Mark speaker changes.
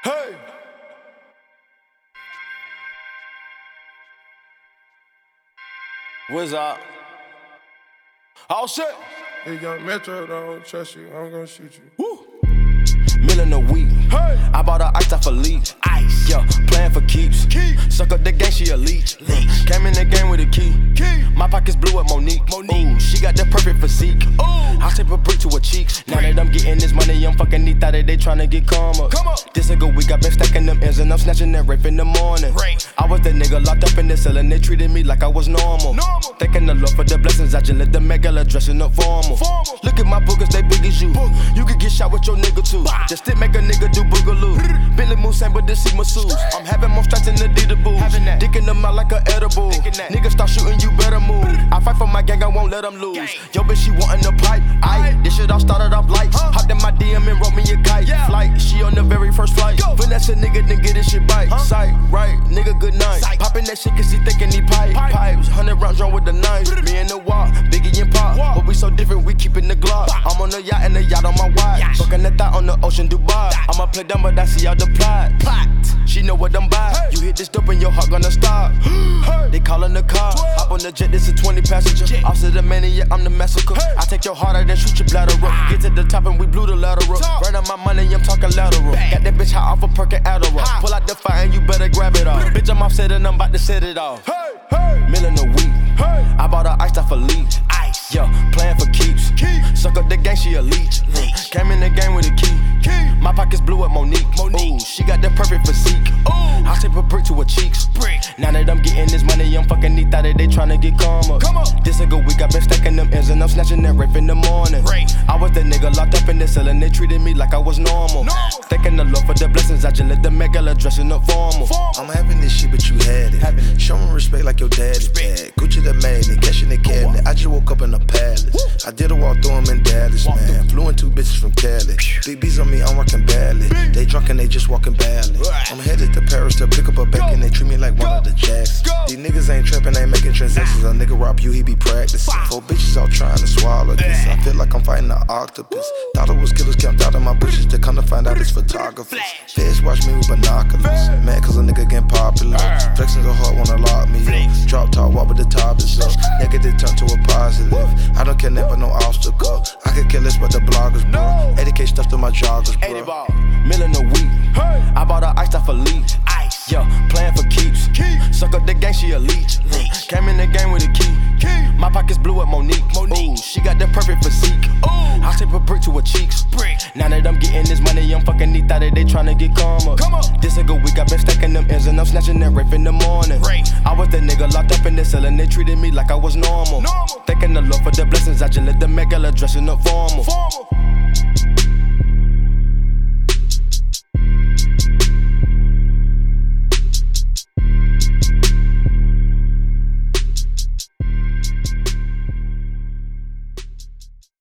Speaker 1: Hey! What's up? All set.
Speaker 2: Hey, young Metro, don't trust you. I'm gonna shoot you.
Speaker 1: Woo. Million a week. Hey. I bought her ice off a leech. Ice. Yeah, playing for keeps. Suck up the game, she a leech. Came in the game with a key. My pockets blew up Monique. Ooh, she got the perfect physique. Ooh. I tape a brick to her cheeks. Now that I'm getting this money, I'm fucking neat that they tryna get calmer. Come on. This a good week, I been stacking them ends and I'm snatching that rape in the morning. I was the nigga locked up in the cell and they treated me like I was normal. Thanking the Lord for the blessings, I just let the megala dressing up formal. Look at my boogers, they big as you. You could get shot with your nigga too. Just to make a nigga do boogaloo. Billy Moose, same but this see masseuse. I'm having more strikes than the Adidas boots. Dicking them out like a edible. Niggas start shooting, you better move. I fight for my gang, I won't let them lose. Yo, bitch, she wantin' the pipe. This shit all started off light. Hopped in my DM and wrote me a kite. Flight, she on the very first flight. Finesse a nigga, then get this shit bite. Sight, right, nigga, good night. Poppin' that shit cause he thinkin' he pipe. Pipes, 100 rounds drawn with the knife. Me and the walk, Biggie and Pop. But we so different, we keepin' the Glock. I'm on the yacht and the yacht on my watch. Fuckin' the thought on the ocean, Dubai. I'ma play dumb, but I see all the plot. She know what I'm by. You hit this dope and your heart gonna stop. They callin' the car. Hop on the jet, this a 20 passenger. Officer the maniac, I'm the massacre. I take your heart out and shoot your bladder up. Get to the top and we blew the lateral. Right on my money, I'm talking lateral. Got that bitch high off a perk and Adderall. Pull out the fire and you better grab it off. Bitch, I'm offset and I'm about to set it off. Million a week. I bought her ice off a leech. Yeah, playing for keeps. Suck up the gang, she a leech. Came in the game with a key. My pockets blew up Monique. Ooh, she got the perfect physique. I tape a brick to her cheeks. Now that I'm getting this money, I'm fucking neat that they tryna get calmer. This a good week, I been stacking them ends and I'm snatching that rape in the morning. I was the nigga locked up in the cell and they treated me like I was normal. Thanking the Lord for the blessings, I just let the megala dressing up formal.
Speaker 3: I'm having this shit, but you had it. Show me respect like your daddy bad. Gucci the magnet, cashing the cabinet. I just woke up in a palace. I did a walk through them in Dallas, man. Flew in 2 bitches from Cali. Big B's on me, I'm rocking badly. They drunk and they just walking badly. I'm headed to Paris to pick up a back and they treat me like one of the jacks. These niggas ain't trapping, ain't making transactions. A nigga rob you, he be practicing. 4 bitches all trying to swallow this. I feel like I'm fighting an octopus. Thought it was killers camped out of my bushes. To come to find out it's photographers. Feds watch me with binoculars. Mad cause a nigga getting popular. Flexing the heart wanna lock me up. Drop top, walk with the top is up. Negative turn to a positive. I don't care nothing but no obstacle. I could care less but the bloggers, bro. 80K stuff to my joggers, bro.
Speaker 1: Million a week. I bought her ice off a leech. Yeah, playing for keeps. Suck up the gang, she a leech. Came in the game with a key. My pockets blew up Monique. Ooh, she got the perfect physique. I tape a brick to her cheeks. Now that I'm getting this money, I'm fucking neat that they tryna get calmer. This a good week, I been stacking them ends and I'm snatching that rape in the morning. I was the nigga locked up in the cell and they treated me like I was normal. Thanking the Lord for the blessings, I just let the megala dressing up formal.